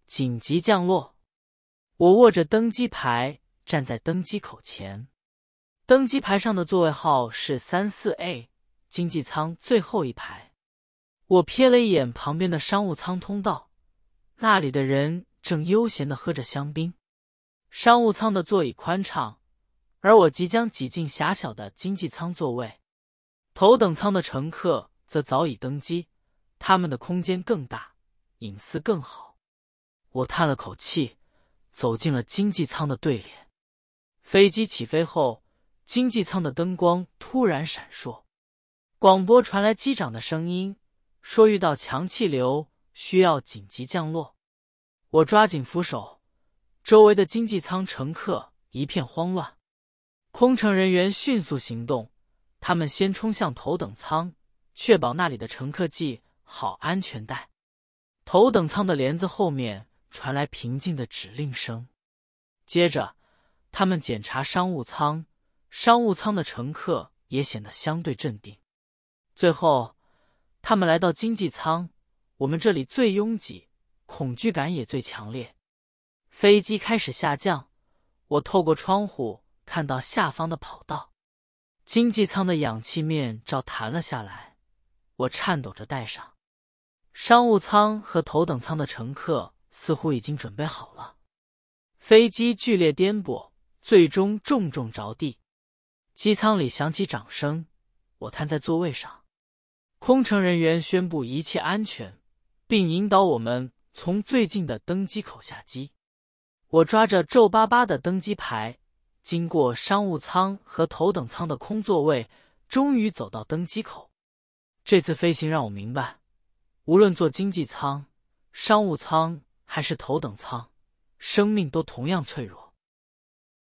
紧急降落。我握着登机牌，站在登机口前。登机牌上的座位号是34A， 经济舱最后一排。我瞥了一眼旁边的商务舱通道，那里的人正悠闲地喝着香槟。商务舱的座椅宽敞，而我即将挤进狭小的经济舱座位。头等舱的乘客则早已登机，他们的空间更大，隐私更好。我叹了口气，走进了经济舱的对联。飞机起飞后，经济舱的灯光突然闪烁，广播传来机长的声音，说遇到强气流，需要紧急降落。我抓紧扶手，周围的经济舱乘客一片慌乱。空乘人员迅速行动，他们先冲向头等舱，确保那里的乘客系好安全带。头等舱的帘子后面传来平静的指令声。接着，他们检查商务舱，商务舱的乘客也显得相对镇定。最后，他们来到经济舱，我们这里最拥挤，恐惧感也最强烈。飞机开始下降，我透过窗户看到下方的跑道，经济舱的氧气面罩弹了下来，我颤抖着戴上。商务舱和头等舱的乘客似乎已经准备好了。飞机剧烈颠簸，最终重重着地。机舱里响起掌声，我瘫在座位上。空乘人员宣布一切安全，并引导我们从最近的登机口下机。我抓着皱巴巴的登机牌，经过商务舱和头等舱的空座位，终于走到登机口。这次飞行让我明白，无论坐经济舱、商务舱还是头等舱，生命都同样脆弱。